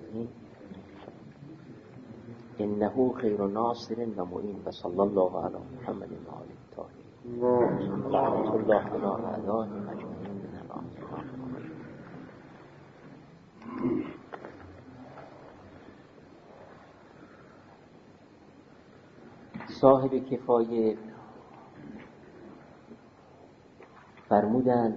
الرحیم انه خیر ناصر و معین و صلی الله علی محمد و آله الطاهرین لعنت الله علی اعدائهم اجمعین من الآخرین. صاحب کفایه فرمودند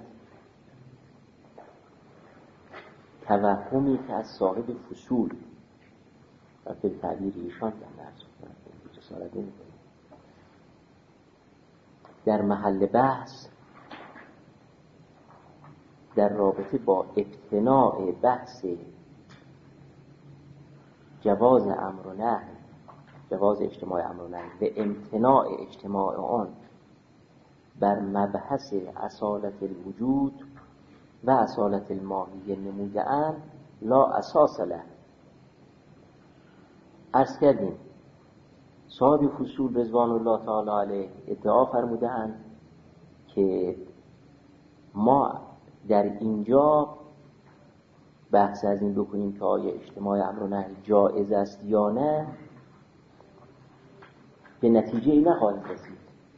توهمی که از صاحب فصول و به تعبیر ایشان در محل بحث در رابطه با امتناع بحث جواز امر و نهی، جواز اجتماع امر و نهی و امتناع اجتماع آن بر مبحث اصالت الوجود و اصالت الماهیه نموده‌اند لا اساس له. عرض کردیم صاحب فصول رضوان الله تعالی علیه ادعا فرموده‌اند که ما در اینجا بحث از این بکنیم که آیا اجتماع امر و نهی جایز است یا نه به نتیجه ای نخواهیم رسید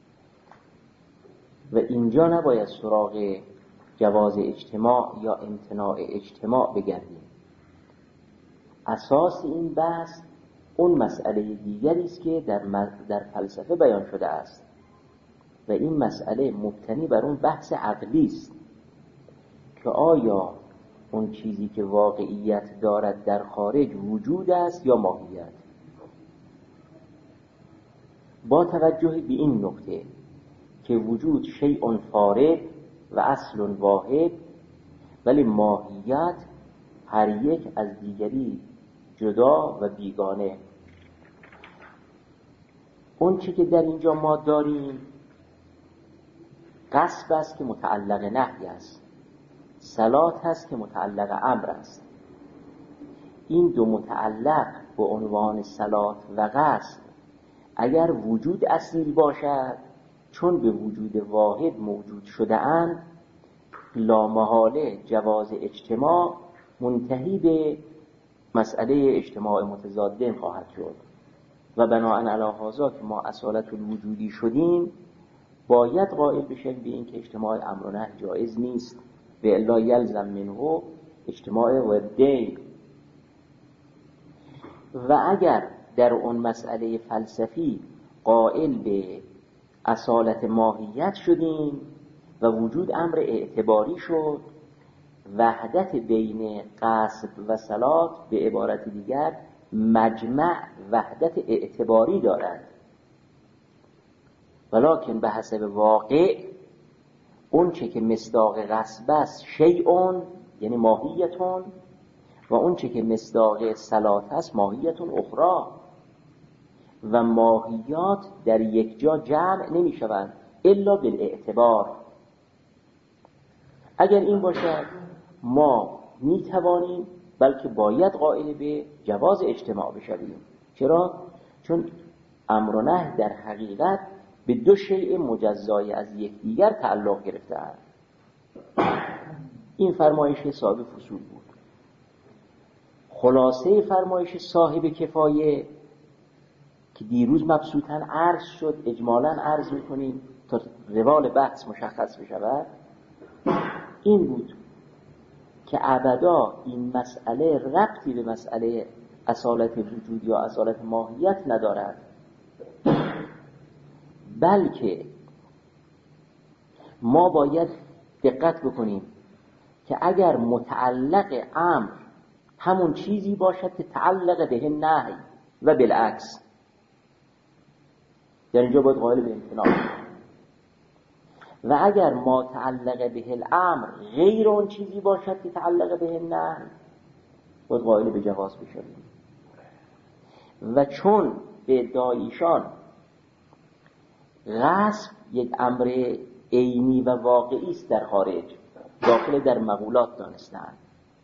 و اینجا نباید سراغ جواز اجتماع یا امتناع اجتماع بگردیم. اساس این بحث اون مسئله دیگری است که در فلسفه بیان شده است و این مسئله مبتنی بر اون بحث عقلی است که آیا اون چیزی که واقعیت دارد در خارج وجود است یا ماهیت. با توجه به این نکته که وجود شیء فارغ و اصل واحد ولی ماهیت هر یک از دیگری جدا و بیگانه، اون چی که در اینجا ما داریم غصب است که متعلق نهی است، صلات است که متعلق امر است. این دو متعلق به عنوان صلات و غصب اگر وجود اصیل باشد چون به وجود واحد موجود شده اند لامحاله جواز اجتماع منتهی به مسئله اجتماع متضادین خواهد شد و بناءً علی هذا که ما اصالت الوجودی شدیم باید قائل بشیم به این که اجتماع امر و نهی جایز نیست و الا یلزم منه اجتماع ضدین. و اگر در اون مسئله فلسفی قائل به اصالت ماهیت شدیم و وجود امر اعتباری شد، وحدت بین قصد و صلات به عبارت دیگر مجمع وحدت اعتباری دارد، ولکن به حسب واقع اون چه که مصداق قصد است شیء یعنی ماهیتون و اون چه که مصداق صلات است ماهیتون اخرى و ماهیات در یک جا جمع نمی شوند الا بالاعتبار. اگر این باشد ما می توانیم بلکه باید قائل به جواز اجتماع بشویم. چرا؟ چون امر و نهی در حقیقت به دو شیء مجزای از یکدیگر تعلق گرفته‌اند. این فرمایش صاحب فصول بود. خلاصه فرمایش صاحب کفایه که دیروز مبسوطاً عرض شد اجمالاً عرض می‌کنیم تا روال بحث مشخص بشود، این بود که ابدا این مسئله ربطی به مسئله اصالت وجود یا اصالت ماهیت ندارد، بلکه ما باید دقت بکنیم که اگر متعلق امر همون چیزی باشد که تعلق به نهی و بالعکس، در اینجا باید قائل به امتناع، و اگر ما تعلق به الامر غیر اون چیزی باشد که تعلق به نهی باید قائل به جواز بشویم. و چون به ادعای ایشان غصب یک امر عینی و واقعی است در خارج، داخل در مقولات دانستند،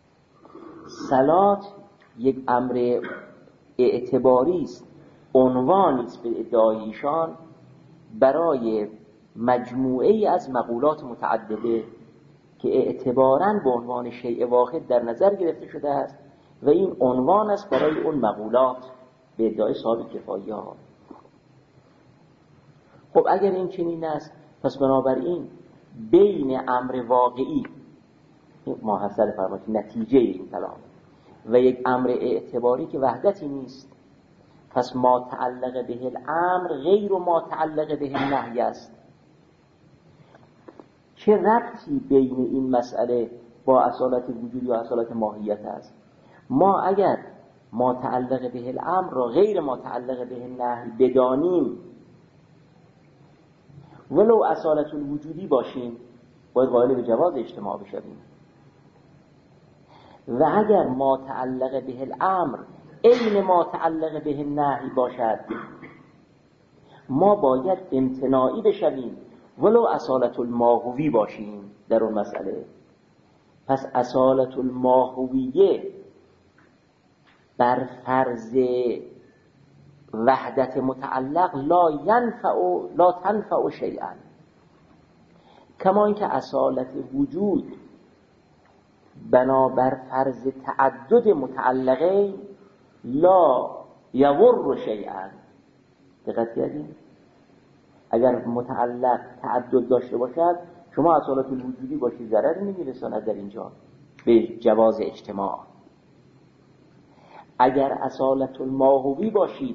صلات یک امر اعتباری است، عنوانی است به ادعای ایشان برای مجموعه از مقولات متعدده که اعتباراً به عنوان شیء واحد در نظر گرفته شده است و این عنوان است برای اون مقولات به ادعای صاحب کفایه ها. خب اگر این چنین است، پس بنابراین بین امر واقعی محصل فرمایید نتیجه این کلام و یک امر اعتباری که وحدتی نیست، پس ما تعلق به الامر غیر ما تعلق به النهی است. چه ربطی بین این مسئله با اصالت وجود یا اصالت ماهیت است؟ ما اگر ما تعلق به الامر را غیر ما تعلق به النهی بدانیم، ولو اصالت الوجودی باشیم، باید قائل به جواز اجتماع بشویم. و اگر ما تعلق به الامر عین ما تعلق به النهی باشد، ما باید امتناعی بشویم ولو اصالت الماهوی باشیم در اون مسئله. پس اصالت الماهویه بر فرض وحدت متعلق لا تنفع شیئا، کما اینکه اصالت وجود بنابر فرض تعدد متعلقه لا یضر شیئا. دقت کردین؟ اگر متعلق تعدد داشته باشد، شما اصالت الوجودی باشید، ضرری نمیرساند در اینجا به جواز اجتماع. اگر اصالت الماهوی باشید،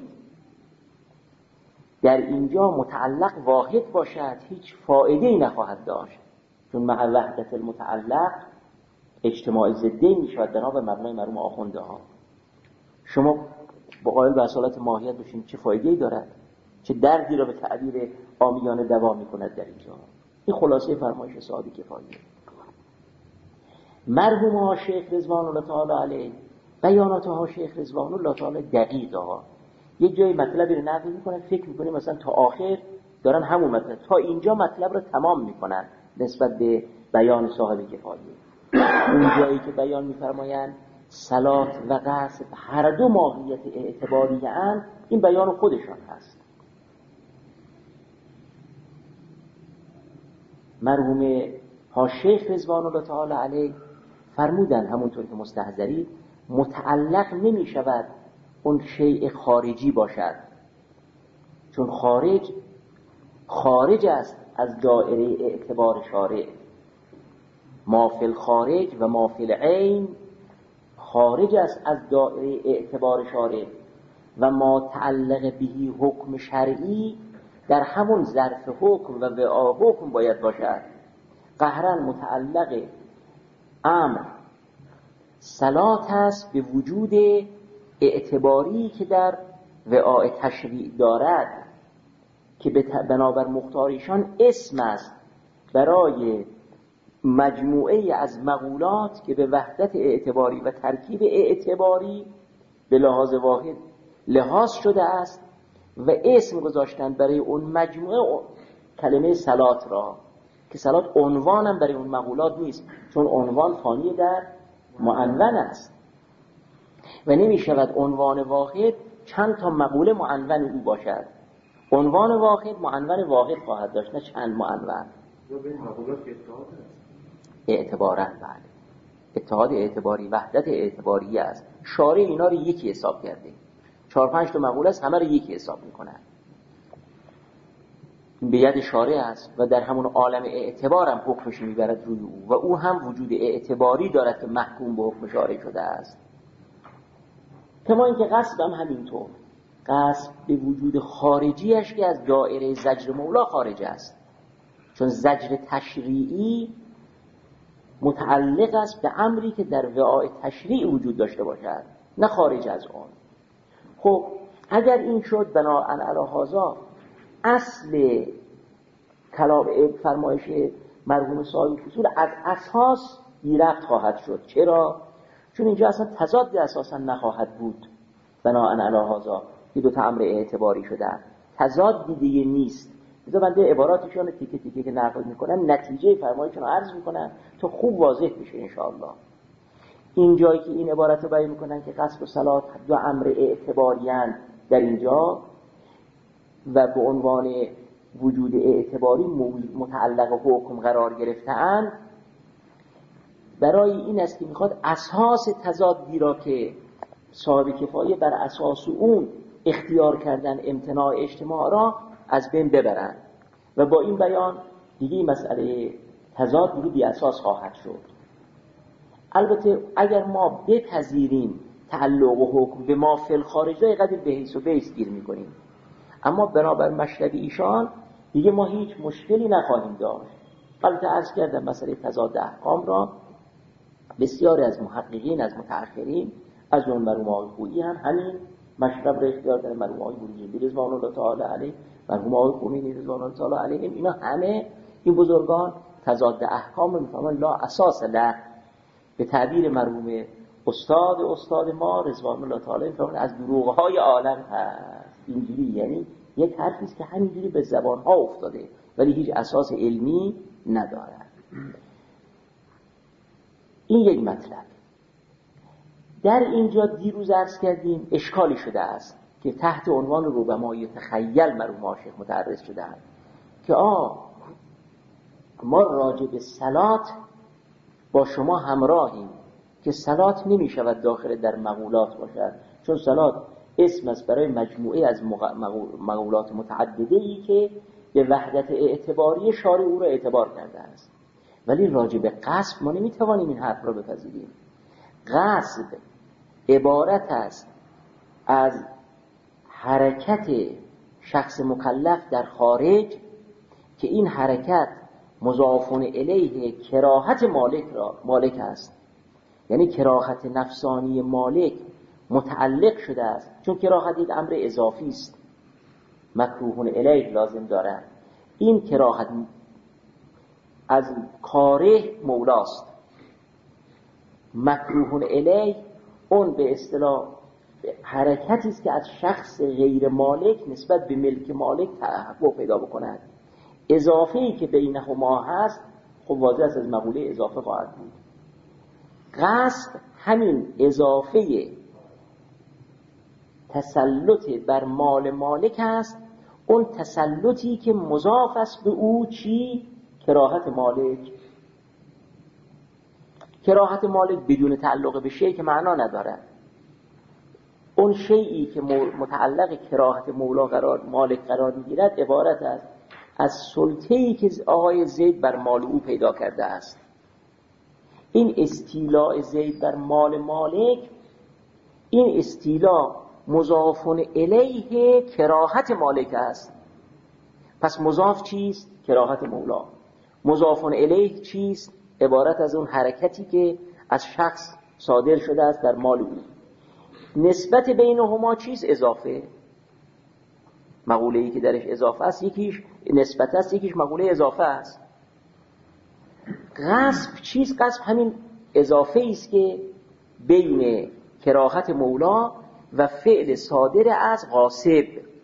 در اینجا متعلق واحد باشد، هیچ فایده‌ای نخواهد داشت، چون مع وحدت المتعلق اجتماع ضدی میشود بنا به مبنای مرحوم آخونده ها. شما با قائل به اصالت ماهیت باشین، چه فایده‌ای دارد؟ چه دردی را به تعبیر عامیانه دوا میکند در اینجا؟ این خلاصه فرمایش صاحب کفایه. مرحوم ها شیخ رضوان الله تعالی علیه، بیانات ها شیخ رضوان الله تعالی دقیقه ها، یک جایی مطلبی رو نقل میکنن، فکر میکنیم مثلا تا آخر دارن همون مطلب، تا اینجا مطلب رو تمام میکنن نسبت به بیان صاحب کفایه. اون جایی که بیان میفرمایند صلات و قصد هر دو ماهیت اعتباری اند، این بیان خودشان هست. مرحوم ها شیخ رضوان الله تعالی علیه فرمودن همونطور که مستحضری متعلق نمی شود اون شیء خارجی باشد، چون خارج است از دایره اعتبار شارع. ما فی الخارج و ما فی العین خارج است از دایره اعتبار شارع، و ما تعلق بهی حکم شرعی در همون ظرف حکم و وعا حکم باید باشد. قهرن متعلق امر صلات است به وجود اعتباری که در وعاء تشریع دارد، که بنابر مختاریشان اسم است برای مجموعه از مقولات که به وحدت اعتباری و ترکیب اعتباری به لحاظ واحد لحاظ شده است، و اسم گذاشتن برای اون مجموعه کلمه صلات را، که صلات عنوانم برای اون مقولات نیست، چون عنوان فانی در معنون است و نمی شود عنوان واحد چند تا مقوله معنون او باشد. عنوان واحد معنون واحد خواهد داشت، نه چند معنون. یا به مقولات اتحاد است اعتبارا، بله، اتحاد اعتباری، وحدت اعتباری است. شارع اینا رو یکی حساب کرده، 4-5 تا مقوله است، همه رو یکی حساب میکنن. به ید شارع است و در همون عالم اعتبار هم حکمش میبرد روی او، و او هم وجود اعتباری دارد که محکوم به حکم شارع شده است. کما اینکه قصد هم همینطور، قصد به وجود خارجیش که از دایره زجر مولا خارج است، چون زجر تشریعی متعلق است به امری که در وعاء تشریع وجود داشته باشد، نه خارج از آن. خب اگر این شد، بناء علی هذا اصل کلام فرمایش مرحوم صاحب اصول از اساس بی ربط خواهد شد. چرا؟ چون اینجا اصلا تضاد اساسا نخواهد بود. بناء علی هذا که دو تا امر اعتباری شدن، تضاد دیگه نیست. بذار بنده عباراتشون تیکه تیکه که نقل میکنم نتیجه فرمایشون رو عرض میکنم تا خوب واضح بشه انشاءالله. این جایی که این عبارت رو بیان میکنن که قصد و صلات دو امر اعتباری اند در اینجا و به عنوان وجود اعتباری متعلق حکم قرار گرفته‌اند، برای این است که میخواد اساس تضادی را که صاحب کفایه بر اساس اون اختیار کردن امتناع اجتماع را از بین ببرند و با این بیان دیگه مسئله تضاد دیگه بی اساس خواهد شد. البته اگر ما بپذیریم تعلق و حکم به ما فی الخارج را قدر به حیث و بیس گیر میکنیم، اما بنابر مشرب ایشان دیگه ما هیچ مشکلی نخواهیم داشت. البته عرض کردم مسئله تضاد احکام را بسیاری از محققین از متأخرین از اون مرحوم آقای خویی هم همین مشرب را اختیار کردن، مرحوم آقای بروجردی رضوان الله تعالی علیه، مرحوم آقای خمینی رضوان الله تعالی علیهم، اینا همه این بزرگان تضاد احکام رو میفهمن لا اساس له. به تعبیر مرحوم استاد ما رضوان الله تعالی میفهمن از دروغ‌های عالم هست. اینجوری یعنی یک حرفی است که همینجوری به زبان‌ها افتاده ولی هیچ اساس علمی ندارد. این یک مطلب. در اینجا دیروز عرض کردیم اشکالی شده است که تحت عنوان ربما تخیل مرحوم شیخ متعرض شده‌اند که ما راجع به صلات با شما همراهیم که صلات نمی شود داخل در مقولات باشد، چون صلات اسم است برای مجموعه از مقولات متعدده ای که به وحدت اعتباری شارع او را اعتبار کرده است. ولی راجع به قصد ما نمی توانیم این حرف را بپذیریم. قصد عبارت است از حرکت شخص مکلف در خارج که این حرکت مضافون الیه کراهت مالک است، یعنی کراهت نفسانی مالک متعلق شده است، چون کراهت یک امر اضافی است مکروهون الیه لازم دارد. این کراهت از کاره مولاست، مکروهون الیه اون به اصطلاح حرکتی است که از شخص غیر مالک نسبت به ملک مالک تحقق پیدا بکند. اضافه‌ای که بینهما هست خب واضح است از مقوله اضافه خواهد بود. قصد همین اضافه تسلط بر مال مالک است، اون تسلطی که مضاف است به او چی؟ کراهت مالک. کراهت مالک بدون تعلق به شیء که معنا ندارد. اون شیئی که متعلق کراهت مالک قرار میگیرد عبارت است از سلطه‌ای که آقای زید بر مال او پیدا کرده است. این استیلاء زید بر مال مالک، این استیلاء مضافون الیه کراهت مالک است. پس مضاف چیست؟ کراهت مولا. مضافون الیه چیست؟ عبارت از اون حرکتی که از شخص صادر شده است در مال او. نسبت بینهما چیست؟ اضافه. مقوله‌ای که درش اضافه است یکیش نسبت است، یکیش مقوله اضافه است. غصب چیست؟ غصب همین اضافه است که بین کراهت مولا و فعل صادر از غاصب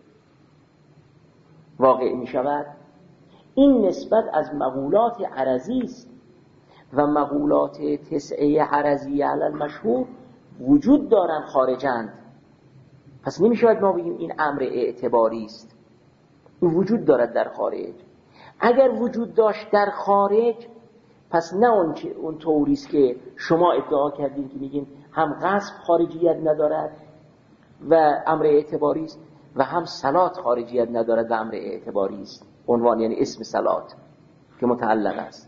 واقع می شود. این نسبت از مقولات عرضی است و مقولات تسعه عرضی علی المشهور وجود دارن خارجند. پس نمی شود ما بگیم این امر اعتباری است، این وجود دارد در خارج. اگر وجود داشت در خارج پس نه اون طوری است که شما ادعا کردین که میگین هم غصب خارجیت ندارد و امر اعتباری است و هم صلات خارجیت ندارد و امر اعتباری است. عنوان یعنی اسم صلات که متعلق است.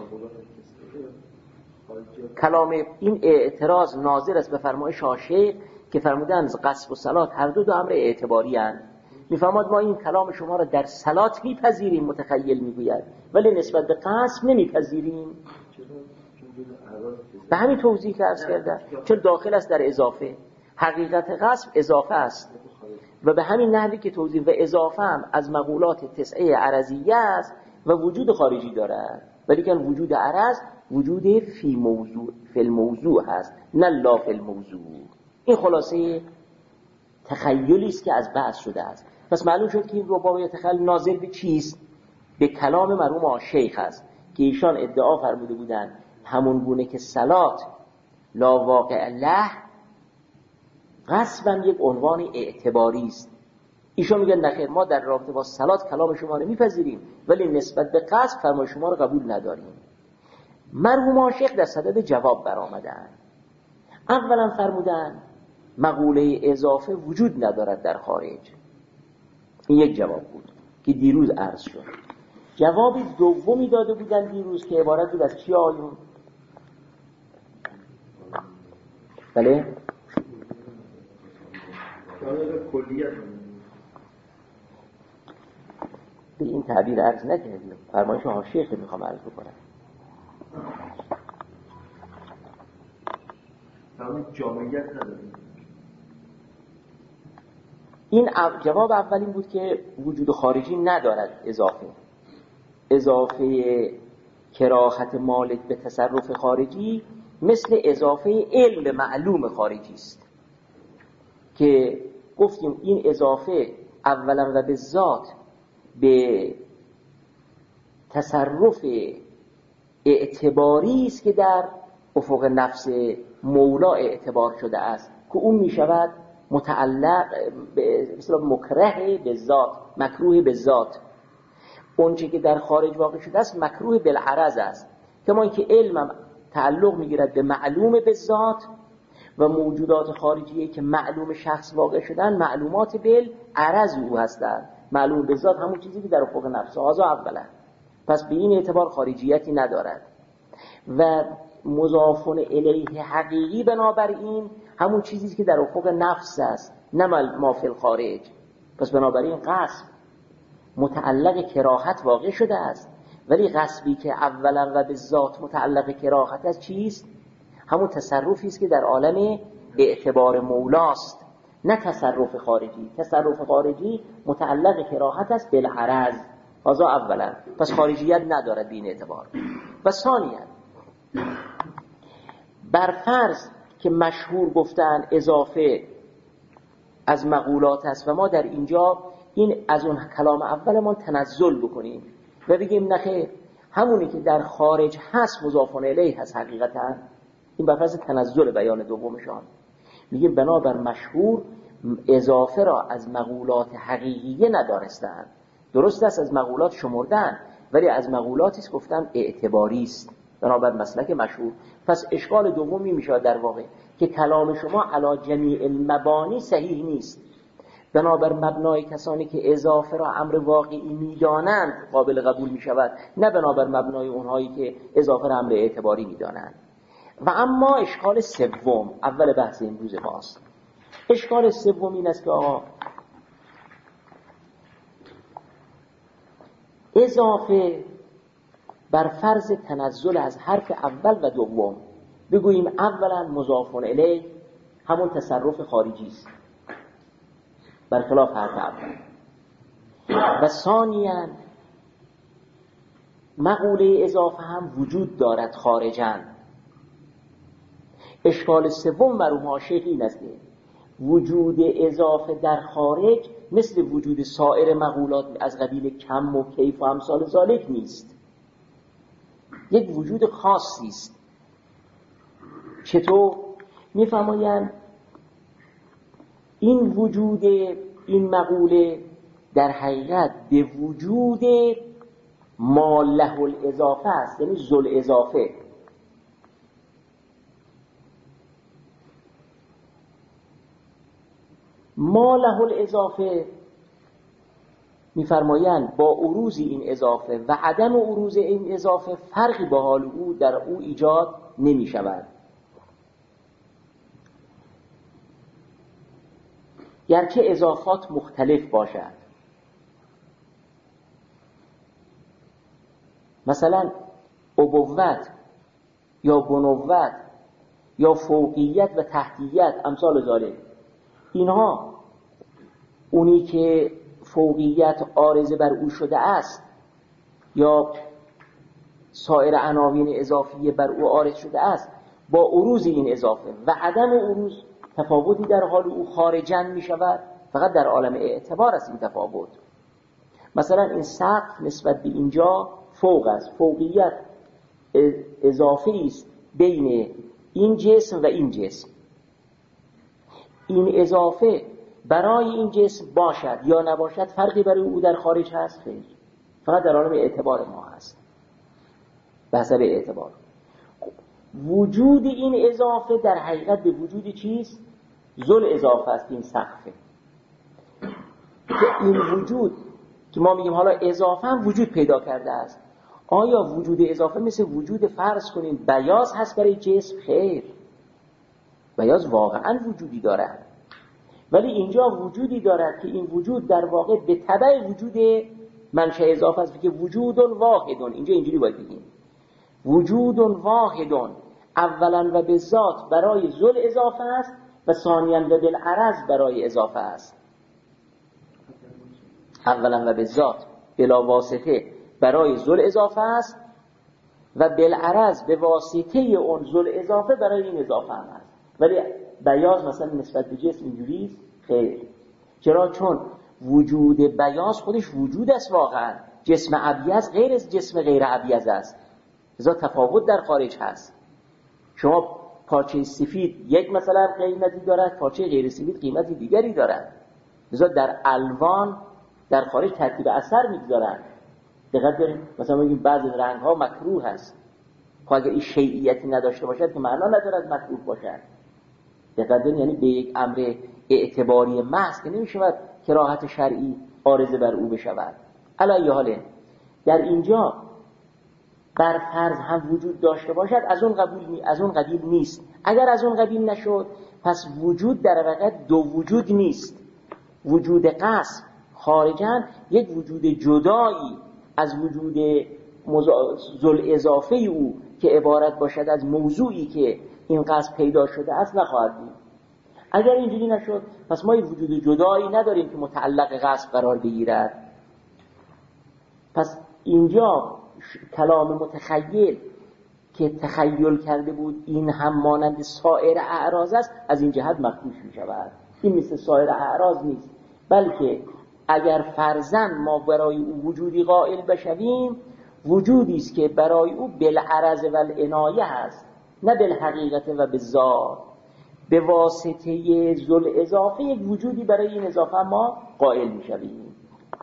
کلام این اعتراض ناظر است به فرمایش شیخ که فرمودند غصب و صلات هر دو امر اعتباری اند. میفرماد ما این کلام شما را در صلات میپذیریم، متخیل میگوید، ولی نسبت به غصب نمیپذیریم. به همین توضیح که عرض کردم، چون داخل است در اضافه. حقیقت غصب اضافه است و به همین نحوی که توضیح و اضافه هم از مقولات تسعه عرضیه است و وجود خارجی دارد، ولی که وجود عرض وجود فی الموضوع هست نه لا فی الموضوع. این خلاصه تخیلی است که از بحث شده است. پس معلوم شد که این رباعیه تخیل ناظر به چیست؟ به کلام مرحوم شیخ است که ایشان ادعا فرموده بودند همون گونه که صلات لا واقع له، غصبا یک عنوان اعتباری است. ایشان میگن نخیر، ما در رابطه با صلات کلام شما رو میپذیریم ولی نسبت به غصب فرمان شما رو قبول نداریم. مرحوم عاشق در صدد جواب برآمدند. اولا فرمودن مقوله اضافه وجود ندارد در خارج. این یک جواب بود که دیروز عرض شد. جواب دومی داده بودن دیروز که عبارت بود از چی آیون؟ بله؟ به این تعبیر عرض نکردیم. فرمایش حاشیه میخوام عرض بکنم. جامعیت نداریم. این جواب اولین بود که وجود خارجی ندارد. اضافه کراهت مالک به تصرف خارجی مثل اضافه علم به معلوم خارجی است که گفتیم این اضافه اولا و به ذات به تصرف اعتباری است که در افق نفس مولا اعتبار شده است که اون می شود متعلق به مکره به ذات، مکروه به ذات. اونچه که در خارج واقع شده است مکروه بالعرض است. کما اینکه علم تعلق میگیرد به معلوم به ذات و موجودات خارجیه که معلوم شخص واقع شدن معلومات بالعرض او هستند. معلوم به ذات همون چیزی که در افق نفس هازا اولا، پس به این اعتبار خارجیتی ندارد. و مضاف الیه حقیقی بنابراین همون چیزی که در افق نفس است، نه ما فی الخارج. پس بنابراین قصد متعلق کراهت واقع شده است، ولی قصبی که اولا و به ذات متعلق کراهت است چیست؟ همون تصرفی است که در عالم اعتبار مولاست، نه تصرف خارجی. تصرف خارجی متعلق کراهت است بالعرض، هذا اولا، پس خارجیت ندارد به این اعتبار. و ثانیا بر فرض که مشهور گفتن اضافه از مقولات است و ما در اینجا این از اون کلام اولمان تنزل بکنیم و بگیم نخیر همونی که در خارج هست مضاف الیه هست حقیقتا، این بر فرض تنزل بیان دومشان. میگیم بنابر مشهور اضافه را از مقولات حقیقیه ندارستند. درست است از مقولات شمردن، ولی از مقولاتی است گفتن اعتباری است بنابر مسلک مشهور. پس اشکال دومی میشه در واقع که کلام شما علی جمیع المبانی صحیح نیست. بنابر مبنای کسانی که اضافه را امر واقعی میدانند قابل قبول میشود، نه بنابر مبنای اونهایی که اضافه را امر اعتباری میدانند. و اما اشکال سوم، اول بحث امروز ماست، اشکال سوم این است که آقا اضافه بر فرض تنزل از حرف اول و دوم بگوییم اولا مضاف الیه همون تصرف خارجی است برخلاف حرف اول، و ثانیاً مقوله اضافه هم وجود دارد خارجاً. اشکال سوم مرحوم عاشق این است که وجود اضافه در خارج مثل وجود سایر مقولات از قبیل کم و کیف و امثال ذالک نیست، یک وجود خاصی است. چطور؟ میفرمایند این وجود این مقوله در حقیقت به وجود ما له الاضافه است، یعنی ذل اضافه. ما له الاضافه میفرمایند با عروض این اضافه و عدم عروض این اضافه فرقی با حال او در او ایجاد نمی شود. گرچه اضافات مختلف باشد، مثلا ابوت یا بنوت یا فوقیت و تحتیت امثال ذالک، اینها اونی که فوقیت عارضه بر او شده است یا سایر عناوین اضافیه بر او عارض شده است با عروض این اضافه و عدم عروض تفاوتی در حال او خارجاً می شود، فقط در عالم اعتبار است این تفاوت. مثلا این سقف نسبت به اینجا فوق است، فوقیت اضافه است بین این جسم و این جسم. این اضافه برای این جسم باشد یا نباشد فرقی برای او در خارج هست؟ خیر، فقط در عالم اعتبار ما هست به حسب اعتبار. وجود این اضافه در حقیقت به وجود چیست؟ ذل اضافه است. این سقفه که این وجود که ما میگیم حالا اضافه هم وجود پیدا کرده است. آیا وجود اضافه مثل وجود فرض کنیم بیاض هست برای جسم؟ خیر، بیاض واقعا وجودی دارد، ولی اینجا وجودی دارد که این وجود در واقع به تبع وجود منشأ اضافه است که وجود واحد. اینجا اینجوری باید بگیم وجود واحد اولا و به ذات برای ذل اضافه است و ثانیا و بالعرض برای اضافه است. اولا و به ذات بلا واسطه برای ذل اضافه است و بالعرض به واسطه اون ذل اضافه برای این اضافه هم است. ولی بیاض مثلا نسبت به جسم اینجوریست؟ خیر. چرا؟ چون وجود بیاض خودش وجود است واقعا. جسم ابیض غیر از جسم غیر ابیض است، لذا تفاوت در خارج هست. شما پارچه سفید یک مثلا قیمتی دارد، پارچه غیر سفید قیمتی دیگری دارد، لذا در الوان در خارج ترتیب اثر میگذارن. دقت داریم مثلا میگیم بعضی رنگ ها مکروه هست، خب اگر این شیعیتی نداشته باشد که معنا ندارد مکروه باشد. دقت داریم یعنی به یک امر اعتباری محض که نمیشود کراهت شرعی عارضه بر او بشود. علی حال در اینجا بر فرض هم وجود داشته باشد از اون قبیل نیست. اگر از اون قبیل نشد پس وجود در واقع دو وجود نیست. وجود قصد خارجاً یک وجود جدایی از وجود ذل اضافه او که عبارت باشد از موضوعی که این قصد پیدا شده است نخواهد بود. اگر اینجوری نشد پس ما یک وجود جدایی نداریم که متعلق قصد قرار بگیرد. پس اینجا کلام متخیل که تخیل کرده بود این هم مانند سایر اعراض است، از این جهت مخدوش می شود. این مثل سایر اعراض نیست، بلکه اگر فرضاً ما برای او وجودی قائل بشویم، وجودی است که برای او بالعرض و العنایه هست، نه بالحقیقت و بالذات. به واسطه ذل اضافه یک وجودی برای این اضافه ما قائل میشویم.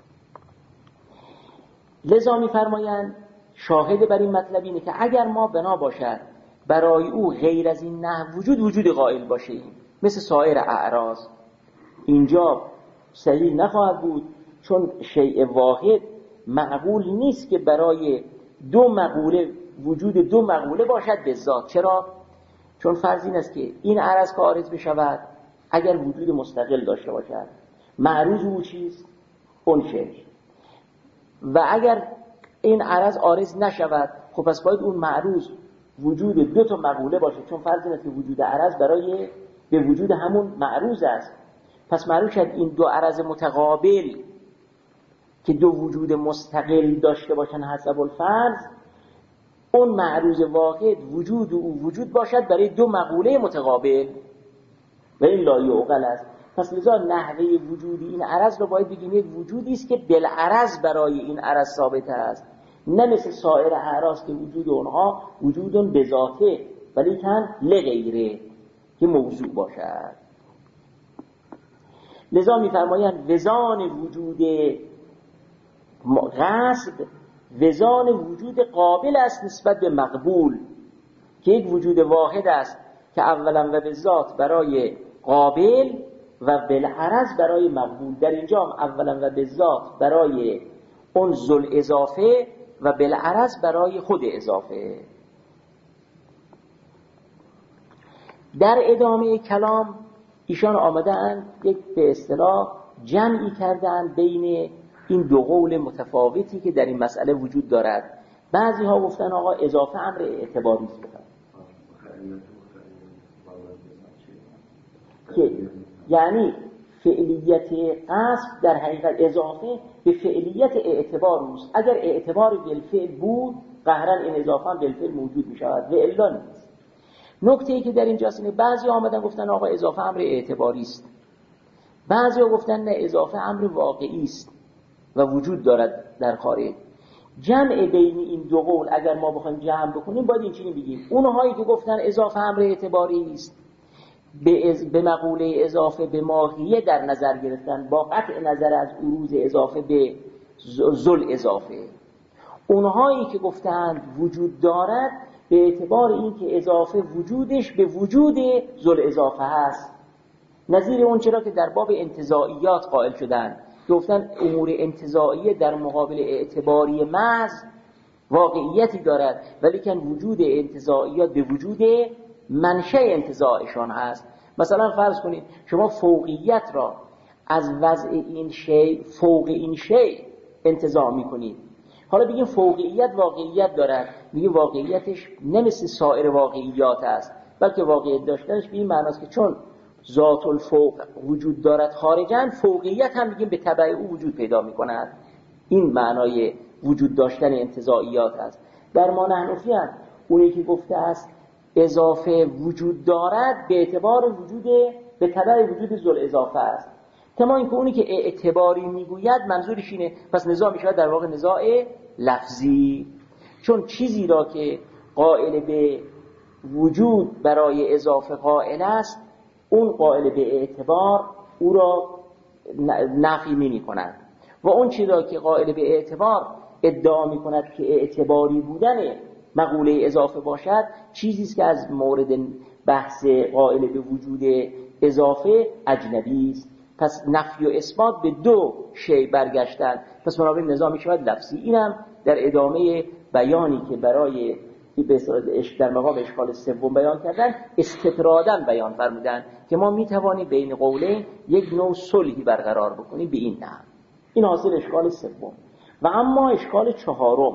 لذا میفرمایند شاهد بر این مطلب اینه که اگر ما بنا باشد برای او غیر از این نه وجود قائل باشیم مثل سایر اعراض، اینجا صحیح نخواهد بود، چون شیء واحد معقول نیست که برای دو مقوله وجود دو مقوله باشد به ذات. چرا؟ چون فرض این است که این عرض که عارض بشود اگر وجود مستقل داشته باشد، معروض او چیست؟ اون شیء. و اگر این عرض عارض نشود خب پس باید اون معروض وجود دو تا مقوله باشه، چون فرض این است که وجود عرض برای به وجود همون معروض است. پس معروض شد این دو عرض متقابل که دو وجود مستقل داشته باشن حسب الفرض، اون معروض واحد وجود او وجود باشد برای دو مقوله متقابل و این لا یعقل است. پس لذا نحوه وجود این عرض رو باید بگیم یک وجودی است که بالعرض برای این عرض ثابت است، نه مثل سایر اعراض که وجود اونها وجود بذاته ولی کن لغیره که موضوع باشد. لذا می‌فرمایند وزان وجود قصد وزان وجود قابل است نسبت به مقبول، که یک وجود واحد است که اولا و به ذات برای قابل و بالعرض برای مقبول. در اینجا اولا و به ذات برای اون ذل اضافه و بالعرض برای خود اضافه. در ادامه کلام ایشان آمدن یک به اصطلاح جمعی کردن بین این دو قول متفاوتی که در این مسئله وجود دارد. بعضی ها گفتن آقا اضافه امر اعتباری است، که یعنی فعلیت قصد در حقیقت اضافه به فعلیت اعتبار است. اگر اعتبار بالفعل بود قهرا این اضافه هم بالفعل موجود می شود و الا نیست. نکته ای که در اینجاست اینه بعضی آمدن گفتن آقا اضافه امر اعتباری است، بعضی ها گفتن نه اضافه امر واقعی است و وجود دارد در خارج. جمع بین این دو قول اگر ما بخوایم جمع بکنیم باید این چنین بگیم: اونهایی که گفتن اضافه امر اعتباری است به مقوله اضافه به ماهیه در نظر گرفتن با قطع نظر از عروض اضافه به ذل اضافه. اونهایی که گفتند وجود دارد به اعتبار این که اضافه وجودش به وجود ذل اضافه هست. نظیر اون چرا که در باب انتزاعیات قائل شدن، گفتن امور انتزاعیه در مقابل اعتباری محض واقعیتی دارد، ولیکن وجود انتزاعیات به وجود منشأ انتزاعشان هست. مثلا فرض کنید شما فوقیت را از وضع این شیء فوق این شیء انتزاع میکنید. حالا بگیم فوقیت واقعیت دارد، میگیم واقعیتش نه مثل سایر واقعیات است، بلکه واقعیت داشتنش به این معناست که چون ذات الفوق وجود دارد خارجاً، فوقیت هم میگیم به تبع او وجود پیدا میکند. این معنای وجود داشتن انتزاعیات است. در ما نحنفی هم اونی که گفته است اضافه وجود دارد به اعتبار وجود به تبع وجود ذل اضافه است. کما اینکه اونی که اعتباری میگوید منظورش اینه، پس نزاع میشود در واقع نزاع لفظی، چون چیزی را که قائل به وجود برای اضافه قائل است، اون قائل به اعتبار او را نفی نمی کند، و اون چیزی را که قائل به اعتبار ادعا می کند که اعتباری بودن مقوله اضافه باشد، چیزی است که از مورد بحث قائل به وجود اضافه اجنبی است. پس نفی و اثبات به دو شیء برگشتن، پس بنابراین نظام می شود لفظی. اینم در ادامه بیانی که برای در مقام اشکال سوم بیان کردن، استطراداً بیان فرمودن که ما می توانیم بین قولین یک نوع صلحی برقرار بکنیم به این نحو. این حاصل اشکال سوم. و اما اشکال چهارم،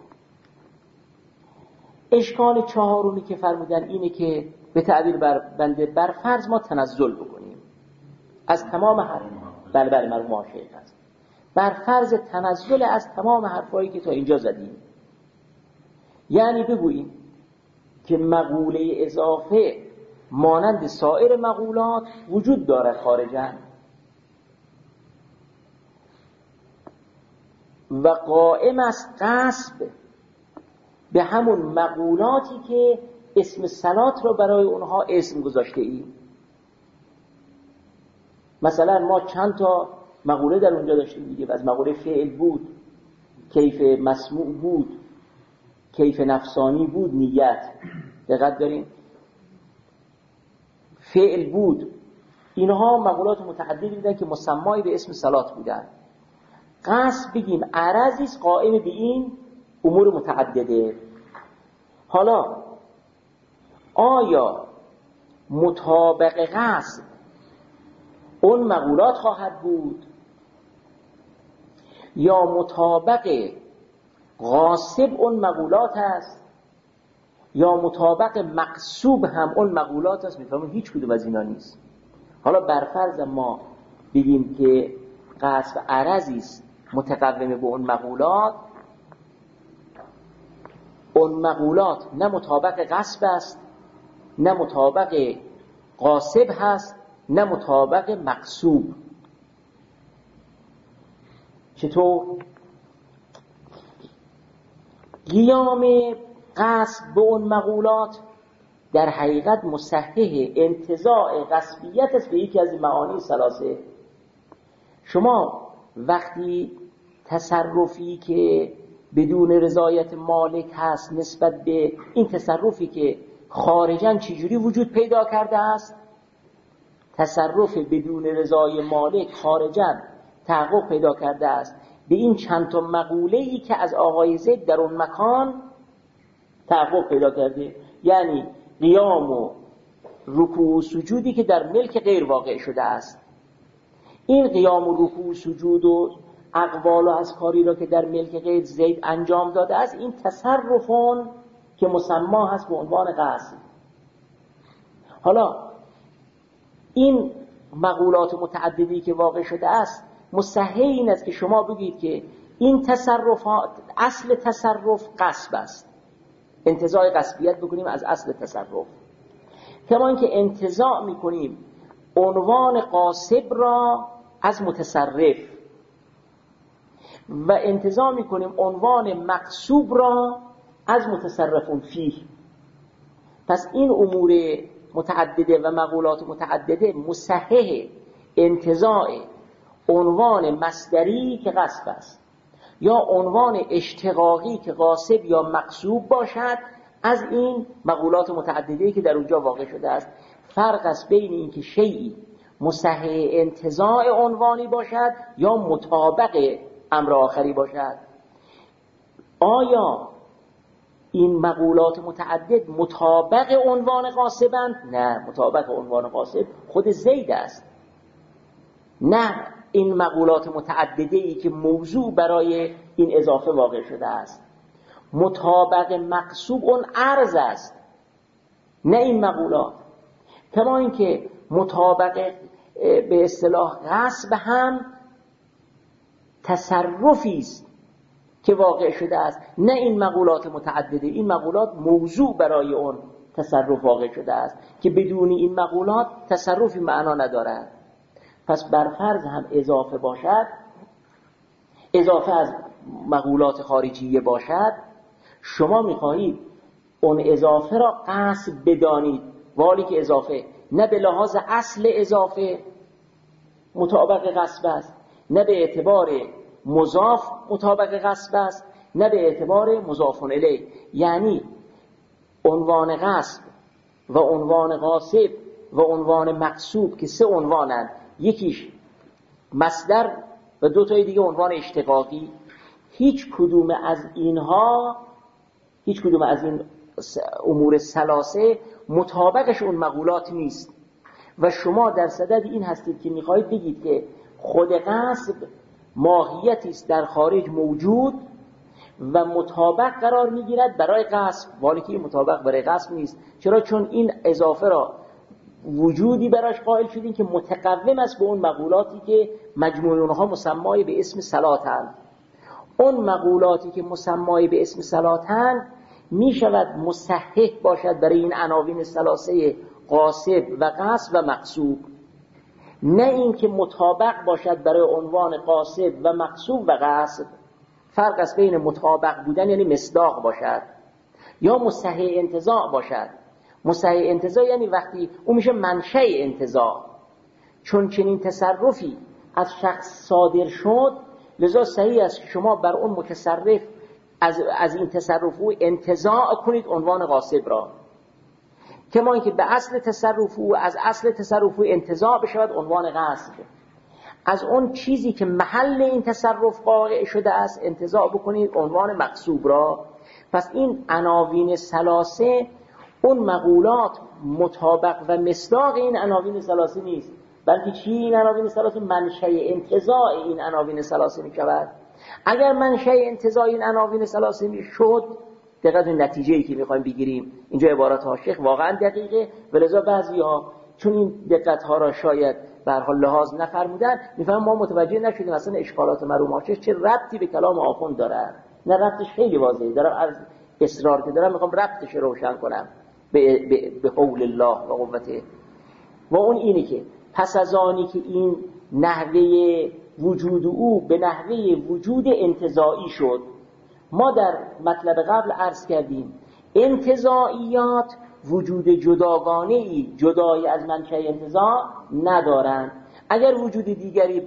اشکال چهارمی که فرمودن اینه که به تعبیر بنده بر فرض ما تنزل بکنیم از تمام حرف، بله مرحوم شیخ هست، بر فرض تنزل از تمام حرفایی که تا اینجا زدیم، یعنی بگوییم که مقوله اضافه مانند سایر مقولات وجود دارد خارجاً و قائم است غصب به همون مقولاتی که اسم صلات را برای اونها اسم گذاشته ایم. مثلا ما چند تا مقوله در اونجا داشتیم دیگه، از مقوله فعل بود، کیف مسموع بود، کیف نفسانی بود، نیت، دقت داریم، فعل بود، اینها مقولات متعددی بودن که مسمایی به اسم صلات بودن. قصد بگیم عرضی است قائم به این امور متعدده. حالا آیا مطابق قصد اون مقولات خواهد بود یا مطابق غاصب اون مقولات است یا مطابق مقصوب هم اون مقولات است؟ میفهمون هیچ کدوم از اینا نیست. حالا برفرض ما بگیم که قصد عرضی است متقوم به اون مقولات نه مطابق قصب است، نه مطابق غاصب هست، نه مطابق مقصوب. چطور؟ قیام قصب به اون مقولات در حقیقت مصحح انتزاع قصبیت است به یکی از معانی ثلاثه. شما وقتی تصرفی که بدون رضایت مالک هست نسبت به این تصرفی که خارجاً چجوری وجود پیدا کرده است، تصرف بدون رضای مالک خارجاً تحقق پیدا کرده است به این چند تا مقوله‌ای که از آقای زید در اون مکان تحقق پیدا کرده، یعنی قیام و رکوع و سجودی که در ملک غیر واقع شده است. این قیام و رکوع و سجود و اقوال و اذکاری را که در ملک غیر زید انجام داده است، این تصرفون که مسما هست به عنوان قصد. حالا این مقولات متعددی که واقع شده است مصحح این است که شما بگید که این تصرفات اصل تصرف قصب است، انتزاع قصبیت بکنیم از اصل تصرف، کما اینکه انتزاع میکنیم عنوان قاصب را از متصرف و انتزاع میکنیم عنوان مقصوب را از متصرفون فیه. پس این امور متعدده و مقولات متعدده مصحح انتزاع عنوان مصدری که قصب است یا عنوان اشتقاقی که قاصب یا مقصوب باشد از این مقولات متعدده‌ای که در اونجا واقع شده است. فرق است بین این که شیئی مصحح انتزاع عنوانی باشد یا مطابق امر آخری باشد. آیا این مقولات متعدد مطابق عنوان غاصبند؟ نه، مطابق عنوان غاصب خود زید است، نه این مقولات متعدده‌ای که موضوع برای این اضافه واقع شده است. مطابق مقصوب اون عرض است، نه این مقولات. کما اینکه مطابق به اصطلاح غصب هم تصرفی است که واقع شده است، نه این مقولات متعدده. این مقولات موضوع برای اون تصرف واقع شده است که بدون این مقولات تصرفی معنا ندارد. پس برفرض هم اضافه باشد، اضافه از مقولات خارجیه باشد، شما میخواهید اون اضافه را غصب بدانید، والی که اضافه نه به لحاظ اصل اضافه مطابق غصب است، نه به اعتبار مضاف مطابق غصب است، نه به اعتبار مضاف الیه. یعنی عنوان غصب و عنوان غاصب و عنوان مقصوب که سه عنوانند، یکیش مصدر و دو تای دیگه عنوان اشتقاقی، هیچ کدوم از این امور ثلاثه مطابقش اون مقولات نیست و شما در صدد این هستید که میخواهید بگید که خود غصب ماهیتی است در خارج موجود و مطابق قرار میگیرد برای غصب، ولی که این مطابق برای غصب نیست. چرا؟ چون این اضافه را وجودی براش قائل شدین که متقوم است به اون مقولاتی که مجموع اونها مسمای به اسم صلاتند. اون مقولاتی که مسمای به اسم صلاتند می شود مصحح باشد برای این عناوین ثلاثه غاصب و غصب و مقصوب، نه این که مطابق باشد برای عنوان غاصب و مقصوب و غصب. فرق است بین مطابق بودن یعنی مصداق باشد یا مصحح انتزاع باشد. مصحح انتزاع یعنی وقتی اون میشه منشأ انتزاع، چون چنین تصرفی از شخص صادر شد، لذا صحیح است شما بر اون متصرف از این تصرف او انتزاع کنید عنوان غاصب را، کما اینکه به اصل تصرف او از اصل تصرف او انتزاع بشود عنوان غصب. از اون چیزی که محل این تصرف واقع شده است انتزاع بکنید عنوان مقصوب را. پس این عناوین ثلاثه اون مقولات مطابق و مصداق این عناوین ثلاثه نیست، بلکه چی این عناوین ثلاثه؟ منشأ انتزاع این عناوین ثلاثه می شود. اگر منشأ انتزاع این عناوین ثلاثه می شد، دقیقاً نتیجه‌ای که می‌خوایم بگیریم اینجا عبارات ها شیخ واقعاً دقیقه، ولذا بعضی‌ها چون این دقت‌ها را شاید به هر حال لحاظ نفرمودن می‌فهمن ما متوجه نشدیم اصلا اشکالات مرحوم آشش چه ربطی به کلام آخوند داره. نه، ربطش خیلی واضحه، دارم از اصرار که دارم می‌خوام ربطش روشن کنم به قول الله و قوته. و اون اینه که پس از آنی که این نحوه وجود او به نحوه وجود انتزاعی شد، ما در مطلب قبل عرض کردیم انتزاعیات وجود جداگانه‌ای جدای از منشأ انتزاع ندارند. اگر وجود دیگری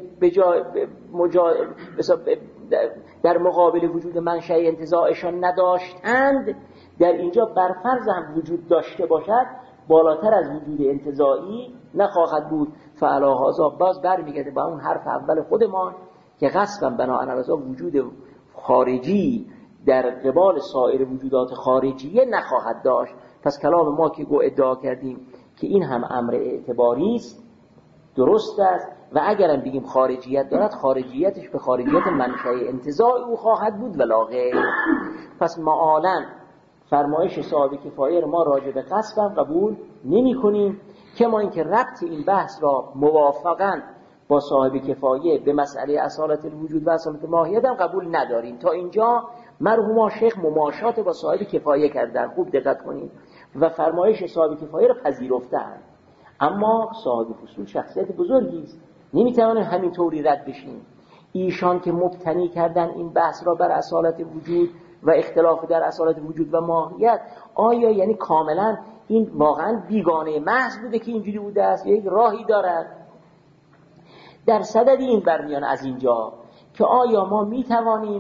در مقابل وجود منشأ انتزاعشان نداشتند، در اینجا برفرض هم وجود داشته باشد بالاتر از وجود انتزاعی نخواهد بود. فعلا هذا باز برمیگرده با اون حرف اول خودمان که غصبا بناء وجود خارجی در قبال سایر وجودات خارجیه نخواهد داشت. پس کلام ما که ادعا کردیم که این هم امر اعتباری است، درست است، و اگرم بگیم خارجیت دارد، خارجیتش به خارجیت منشأ انتزاع او خواهد بود ولا غیر. پس معالاً فرمایش صاحب کفایه ما راجع به غصب هم قبول نمی کنیم، کما اینکه ربط این بحث را موافقاً با صاحب کفایه به مسئله اصالت الوجود و اصالت ماهیت هم قبول نداریم. تا اینجا مرحوم شیخ مماشات با صاحب کفایه کردن، خوب دقت کنید، و فرمایش صاحب کفایه را پذیرفتن. اما صاحب فصول شخصیت بزرگی است، نمیتونه همین طوری رد بشین. ایشان که مبتنی کردن این بحث را بر اصالت وجود و اختلاف در اصالت وجود و ماهیت، آیا یعنی کاملا این واقعا بیگانه محض بوده که اینجوری بوده است یا یک راهی دارد؟ در صدد این برمیان از اینجا که آیا ما میتوانیم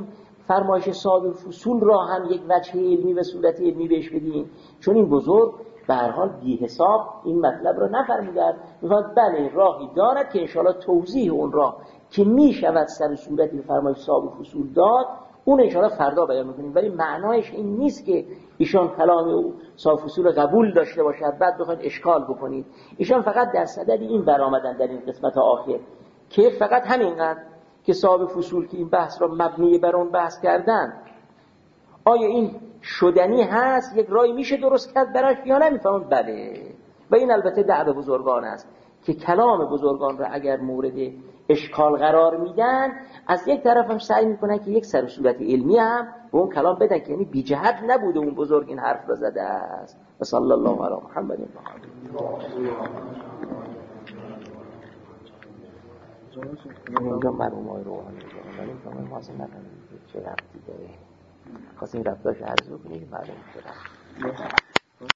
فرمایش صاحب فصول را هم یک وجه علمی و صورت علمی بهش بدین، چون این بزرگ به هر حال بی حساب این مطلب را نفرمودند. می‌فرماید بله راهی دارد که انشاءالله توضیح اون را که میشود سر صورتی به فرمایش صاحب فصول داد، اون انشاءالله فردا بیان می‌کنیم. ولی معنایش این نیست که ایشان کلام صاحب فصول قبول داشته باشد بعد بخواید اشکال بکنید. ایشان فقط در صدد این برآمدن در این قسمت آخر که فقط همینقدر که صاحب فصول که این بحث را مبنی بر اون بحث کردن، آیا این شدنی هست، یک رای میشه درست کرد براش یا نمیفهمون؟ بله. و این البته دعوه بزرگان است که کلام بزرگان را اگر مورد اشکال قرار میدن، از یک طرف هم سعی میکنن که یک سر و صورت علمی هم به اون کلام بدن که یعنی بی جهت نبوده اون بزرگ این حرف را زده است. و صلی الله علی محمد و اینجا مرحومای روحانی دارم ولی اینجا ما اصلا نفهمیم چه ربطی داره. خواستیم ربطاش عرض بکنیم معلوم شد.